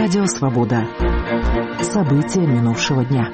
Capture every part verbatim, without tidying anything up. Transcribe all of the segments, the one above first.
Радио Свобода. События минувшего дня.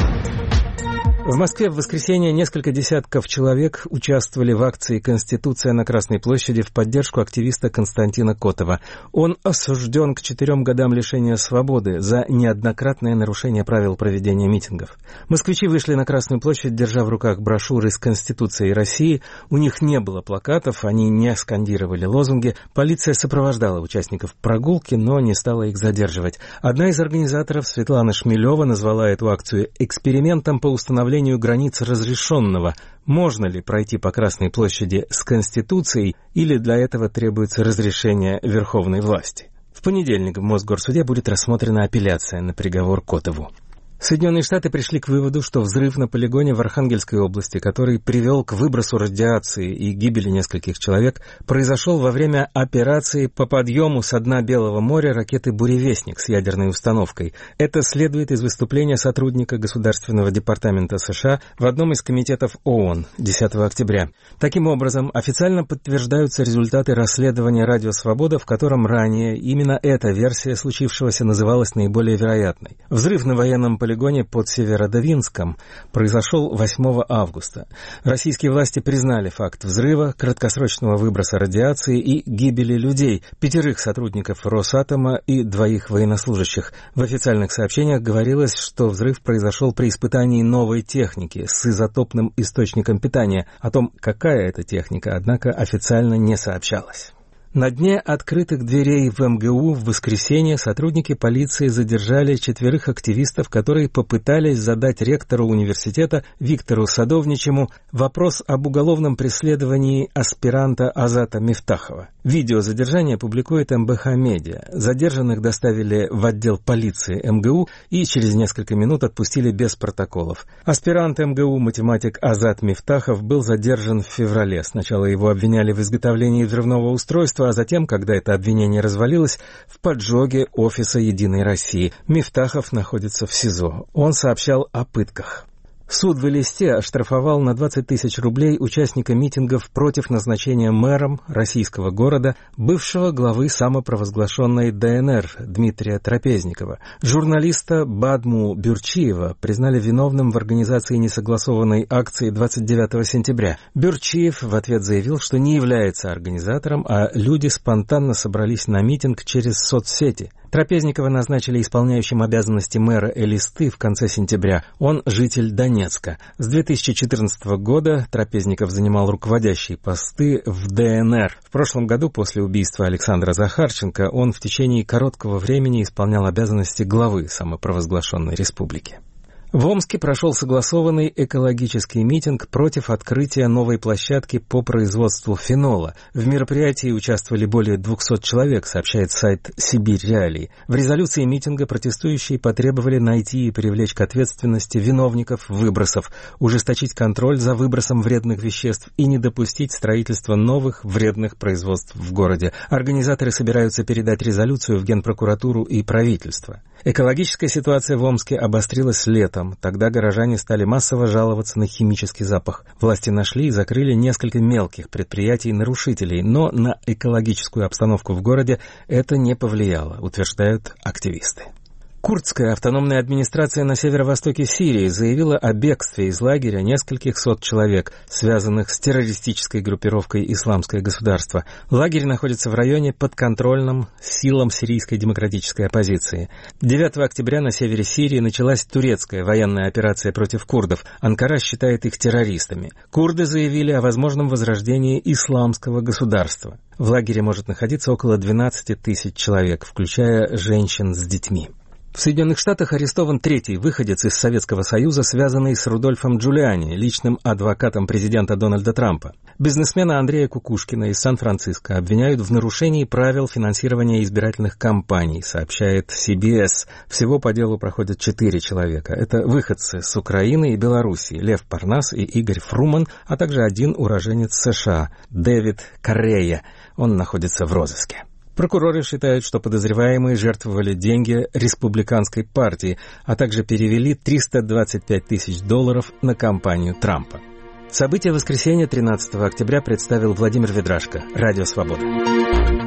В Москве в воскресенье несколько десятков человек участвовали в акции «Конституция» на Красной площади в поддержку активиста Константина Котова. Он осужден к четырем годам лишения свободы за неоднократное нарушение правил проведения митингов. Москвичи вышли на Красную площадь, держа в руках брошюры с Конституцией России. У них не было плакатов, они не скандировали лозунги. Полиция сопровождала участников прогулки, но не стала их задерживать. Одна из организаторов, Светлана Шмелева, назвала эту акцию экспериментом по установлению границ разрешенного. Можно ли пройти по Красной площади с Конституцией, или для этого требуется разрешение верховной власти? В понедельник в Мосгорсуде будет рассмотрена апелляция на приговор Котову. Соединенные Штаты пришли к выводу, что взрыв на полигоне в Архангельской области, который привел к выбросу радиации и гибели нескольких человек, произошел во время операции по подъему со дна Белого моря ракеты «Буревестник» с ядерной установкой. Это следует из выступления сотрудника Государственного департамента США в одном из комитетов ООН десятого октября. Таким образом, официально подтверждаются результаты расследования «Радио Свобода», в котором ранее именно эта версия случившегося называлась наиболее вероятной. Взрыв на военном полигоне под Северодвинском произошел восьмого августа. Российские власти признали факт взрыва, краткосрочного выброса радиации и гибели людей, пятерых сотрудников Росатома и двоих военнослужащих. В официальных сообщениях говорилось, что взрыв произошел при испытании новой техники с изотопным источником питания. О том, какая это техника, однако официально не сообщалось. На дне открытых дверей в эм гэ у в воскресенье сотрудники полиции задержали четверых активистов, которые попытались задать ректору университета Виктору Садовничему вопрос об уголовном преследовании аспиранта Азата Мифтахова. Видео задержания публикует эм бэ ха Медиа. Задержанных доставили в отдел полиции эм гэ у и через несколько минут отпустили без протоколов. Аспирант эм гэ у, математик Азат Мифтахов, был задержан в феврале. Сначала его обвиняли в изготовлении взрывного устройства, а затем, когда это обвинение развалилось, в поджоге офиса «Единой России». Мифтахов находится в СИЗО. Он сообщал о пытках. Суд в Элисте оштрафовал на двадцать тысяч рублей участника митингов против назначения мэром российского города бывшего главы самопровозглашенной дэ эн эр Дмитрия Трапезникова. Журналиста Бадму Бюрчиева признали виновным в организации несогласованной акции двадцать девятого сентября. Бюрчиев в ответ заявил, что не является организатором, а люди спонтанно собрались на митинг через соцсети. Трапезникова назначили исполняющим обязанности мэра Элисты в конце сентября. Он житель Донецка. С две тысячи четырнадцатого года Трапезников занимал руководящие посты в дэ эн эр. В прошлом году, после убийства Александра Захарченко, он в течение короткого времени исполнял обязанности главы самопровозглашенной республики. В Омске прошел согласованный экологический митинг против открытия новой площадки по производству фенола. В мероприятии участвовали более двухсот человек, сообщает сайт «Сибирь Реалии». В резолюции митинга протестующие потребовали найти и привлечь к ответственности виновников выбросов, ужесточить контроль за выбросом вредных веществ и не допустить строительства новых вредных производств в городе. Организаторы собираются передать резолюцию в Генпрокуратуру и правительство. Экологическая ситуация в Омске обострилась летом. Тогда горожане стали массово жаловаться на химический запах. Власти нашли и закрыли несколько мелких предприятий-нарушителей, но на экологическую обстановку в городе это не повлияло, утверждают активисты. Курдская автономная администрация на северо-востоке Сирии заявила о бегстве из лагеря нескольких сот человек, связанных с террористической группировкой «Исламское государство». Лагерь находится в районе, подконтрольном силам сирийской демократической оппозиции. девятого октября на севере Сирии началась турецкая военная операция против курдов. Анкара считает их террористами. Курды заявили о возможном возрождении «Исламского государства». В лагере может находиться около двенадцати тысяч человек, включая женщин с детьми. В Соединенных Штатах арестован третий выходец из Советского Союза, связанный с Рудольфом Джулиани, личным адвокатом президента Дональда Трампа. Бизнесмена Андрея Кукушкина из Сан-Франциско обвиняют в нарушении правил финансирования избирательных кампаний, сообщает си би эс. Всего по делу проходят четыре человека. Это выходцы с Украины и Белоруссии: Лев Парнас и Игорь Фруман, а также один уроженец США, Дэвид Коррея. Он находится в розыске. Прокуроры считают, что подозреваемые жертвовали деньги республиканской партии, а также перевели триста двадцать пять тысяч долларов на кампанию Трампа. События воскресенья тринадцатого октября представил Владимир Ведрашко. Радио Свобода.